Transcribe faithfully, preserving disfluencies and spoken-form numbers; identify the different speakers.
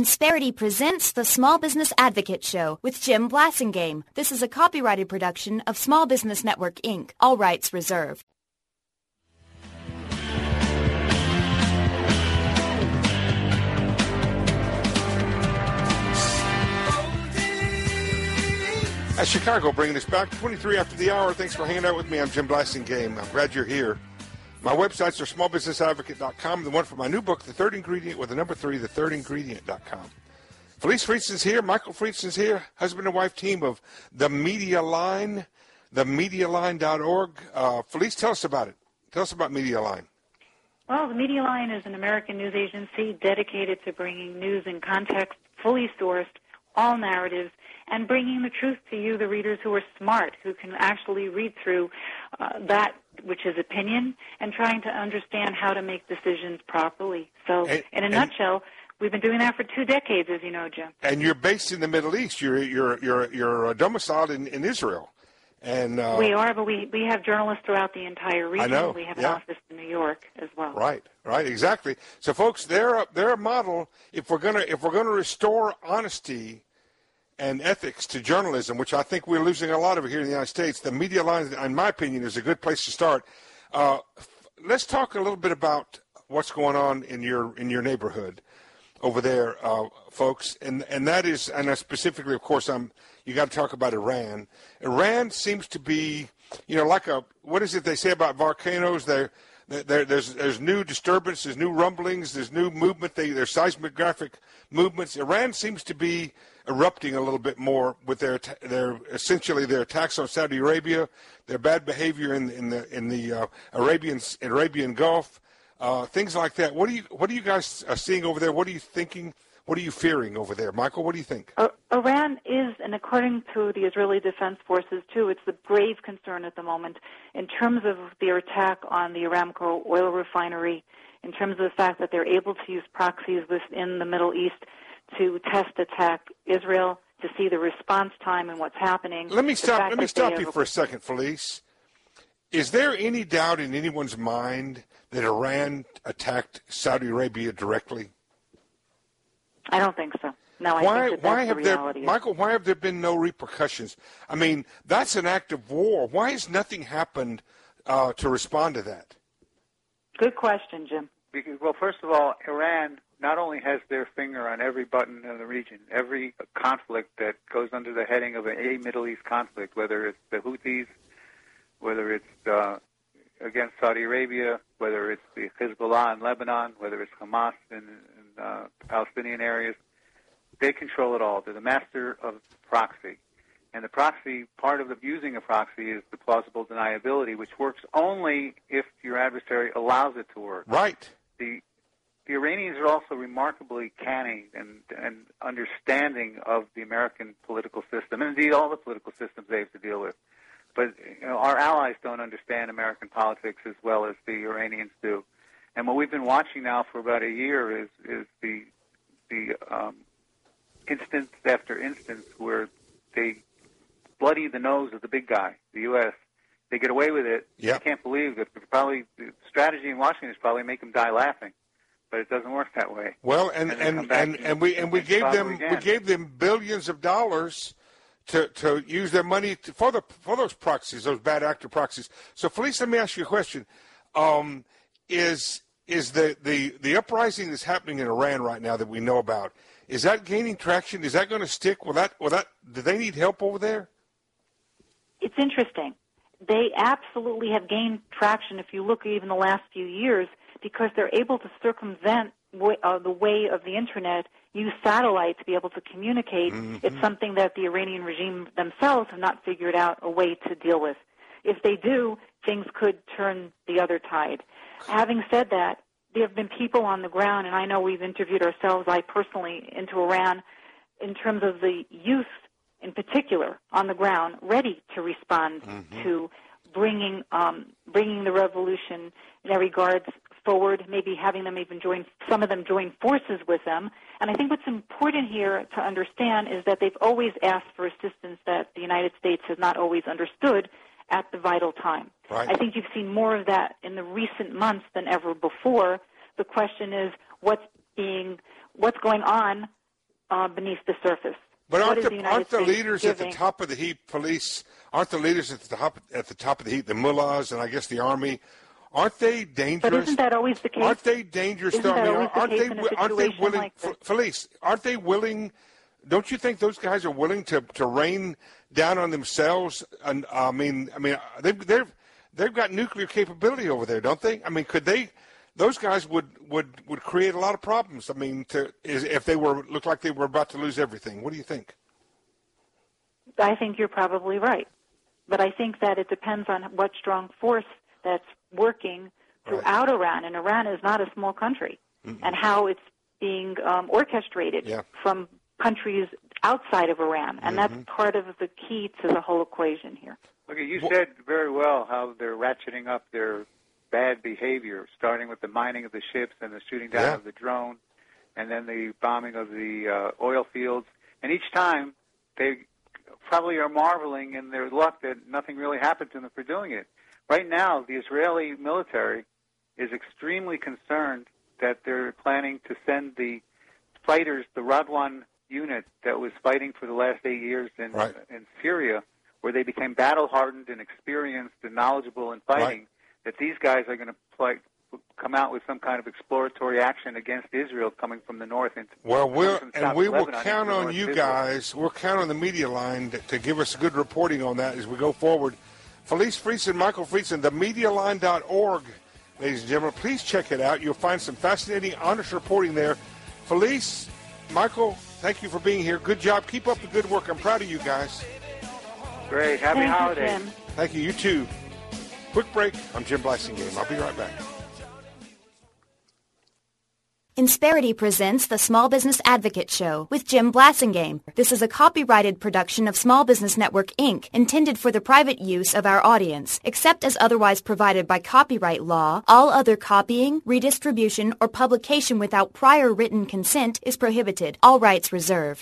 Speaker 1: Insperity presents the Small Business Advocate Show with Jim Blasingame. This is a copyrighted production of Small Business Network, Incorporated. All rights reserved.
Speaker 2: As Chicago bringing us back, twenty-three after the hour. Thanks for hanging out with me. I'm Jim Blasingame. I'm glad you're here. My websites are small business advocate dot com. The one for my new book, The Third Ingredient, with the number three, the third ingredient dot com. Felice Friedsen's here. Michael Friedsen's here. Husband and wife team of The Media Line, the media line dot org. Uh, Felice, tell us about it. Tell us about Media Line.
Speaker 3: Well, the Media Line is an American news agency dedicated to bringing news in context, fully sourced, all narratives, and bringing the truth to you, the readers who are smart, who can actually read through uh, that which is opinion, and trying to understand how to make decisions properly. So,
Speaker 2: and,
Speaker 3: in a
Speaker 2: and,
Speaker 3: nutshell, we've been doing that for two decades, as you know, Jim.
Speaker 2: And you're based in the Middle East. You're you're you're you're domiciled in, in Israel. And uh,
Speaker 3: we are, but we, we have journalists throughout the entire region.
Speaker 2: I know.
Speaker 3: We have
Speaker 2: yeah.
Speaker 3: an office in New York as well.
Speaker 2: Right, right, exactly. So, folks, they're a, they're a model. If we're gonna if we're gonna restore honesty and ethics to journalism, which I think we're losing a lot of it here in the United States, the Media Line, in my opinion, is a good place to start. Uh, let's talk a little bit about what's going on in your in your neighborhood over there, uh, folks, and and that is, and I specifically, of course, I'm. You got to talk about Iran. Iran seems to be, you know, like a what is it they say about volcanoes? There, there, there's there's new disturbance, there's new rumblings, there's new movement. They, there's seismographic movements. Iran seems to be erupting a little bit more with their their essentially their attacks on Saudi Arabia, their bad behavior in in the in the uh, Arabian Arabian Gulf, uh, things like that. What do you what are you guys uh, seeing over there? What are you thinking? What are you fearing over there, Michael? What do you think?
Speaker 3: Uh, Iran is, and according to the Israeli Defense Forces too, it's the grave concern at the moment in terms of their attack on the Aramco oil refinery, in terms of the fact that they're able to use proxies within the Middle East to test attack Israel, to see the response time and what's happening.
Speaker 2: Let me stop. Let me stop you
Speaker 3: have...
Speaker 2: for a second, Felice. Is there any doubt in anyone's mind that Iran attacked Saudi Arabia directly?
Speaker 3: I don't think so. No, I
Speaker 2: why,
Speaker 3: think that
Speaker 2: why
Speaker 3: that's
Speaker 2: have
Speaker 3: the
Speaker 2: there,
Speaker 3: reality.
Speaker 2: Michael? Why have there been no repercussions? I mean, that's an act of war. Why has nothing happened uh, to respond to that?
Speaker 3: Good question, Jim.
Speaker 4: Because, well, first of all, Iran not only has their finger on every button in the region, every conflict that goes under the heading of a Middle East conflict, whether it's the Houthis, whether it's uh, against Saudi Arabia, whether it's the Hezbollah in Lebanon, whether it's Hamas in, in uh, Palestinian areas, they control it all. They're the master of proxy. And the proxy, part of the using a proxy is the plausible deniability, which works only if your adversary allows it to work.
Speaker 2: Right.
Speaker 4: The the Iranians are also remarkably canny and, and understanding of the American political system, and indeed all the political systems they have to deal with. But you know, our allies don't understand American politics as well as the Iranians do. And what we've been watching now for about a year is is the the um, instance after instance where they bloody the nose of the big guy, the U S They get away with it.
Speaker 2: Yep.
Speaker 4: I can't believe that. Probably the strategy in Washington is probably make them die laughing, but it doesn't work that way.
Speaker 2: Well, and and
Speaker 4: and
Speaker 2: and, and we and we
Speaker 4: and
Speaker 2: gave them
Speaker 4: again.
Speaker 2: we gave them billions of dollars to to use their money to, for the for those proxies, those bad actor proxies. So, Felice, let me ask you a question: um, Is is the, the the uprising that's happening in Iran right now that we know about? Is that gaining traction? Is that going to stick? Will that will that? Do they need help over there?
Speaker 3: It's interesting. They absolutely have gained traction if you look even the last few years because they're able to circumvent w- uh, the way of the Internet, use satellite to be able to communicate. Mm-hmm. It's something that the Iranian regime themselves have not figured out a way to deal with. If they do, things could turn the other tide. Having said that, there have been people on the ground, and I know we've interviewed ourselves, I personally, into Iran, in terms of the youth in particular on the ground, ready to respond mm-hmm. to bringing um, bringing the revolution in their regards forward, maybe having them even join, some of them join forces with them. And I think what's important here to understand is that they've always asked for assistance that the United States has not always understood at the vital time.
Speaker 2: Right.
Speaker 3: I think you've seen more of that in the recent months than ever before. The question is what's being, what's going on uh, beneath the surface.
Speaker 2: But
Speaker 3: What
Speaker 2: aren't
Speaker 3: is
Speaker 2: the,
Speaker 3: the United
Speaker 2: aren't the
Speaker 3: States
Speaker 2: leaders at the
Speaker 3: giving?
Speaker 2: top of the heap, police, aren't the leaders at the top at the top of the heap, the mullahs and I guess the army, aren't they dangerous?
Speaker 3: But isn't that always the case?
Speaker 2: Aren't they dangerous?
Speaker 3: Isn't
Speaker 2: though?
Speaker 3: that
Speaker 2: I mean,
Speaker 3: always the
Speaker 2: aren't
Speaker 3: case
Speaker 2: they
Speaker 3: in a
Speaker 2: aren't they
Speaker 3: situation
Speaker 2: willing
Speaker 3: like this?
Speaker 2: police, aren't they willing don't you think those guys are willing to, to rain down on themselves? And I mean I mean they they've they've got nuclear capability over there, don't they? I mean, could they those guys would, would, would create a lot of problems. I mean, to, is, if they were looked like they were about to lose everything. What do you think?
Speaker 3: I think you're probably right. But I think that it depends on what strong force that's working throughout right. Iran. And Iran is not a small country. Mm-hmm. And how it's being um, orchestrated
Speaker 2: yeah.
Speaker 3: from countries outside of Iran. And mm-hmm. that's part of the key to the whole equation here.
Speaker 4: Okay, you said very well how they're ratcheting up their bad behavior, starting with the mining of the ships and the shooting down
Speaker 2: yeah.
Speaker 4: of the drone, and then the bombing of the uh, oil fields. And each time, they probably are marveling in their luck that nothing really happened to them for doing it. Right now, the Israeli military is extremely concerned that they're planning to send the fighters, the Radwan unit that was fighting for the last eight years in,
Speaker 2: right.
Speaker 4: in Syria, where they became battle-hardened and experienced and knowledgeable in fighting, right. that these guys are going to play, come out with some kind of exploratory action against Israel coming from the north. Into,
Speaker 2: well, we'll and we will
Speaker 4: Lebanon
Speaker 2: count on you guys. We'll count on the media line to, to give us good reporting on that as we go forward. Felice Friesen, Michael Friesen, the media line dot org, ladies and gentlemen. Please check it out. You'll find some fascinating, honest reporting there. Felice, Michael, thank you for being here. Good job. Keep up the good work. I'm proud of you guys.
Speaker 4: Great. Happy
Speaker 3: Thank
Speaker 4: holidays.
Speaker 3: You, Jim.
Speaker 2: Thank you. You too. Quick break. I'm Jim Blasingame. I'll be right back.
Speaker 1: Insperity presents the Small Business Advocate Show with Jim Blasingame. This is a copyrighted production of Small Business Network, Incorporated, intended for the private use of our audience. Except as otherwise provided by copyright law, all other copying, redistribution, or publication without prior written consent is prohibited. All rights reserved.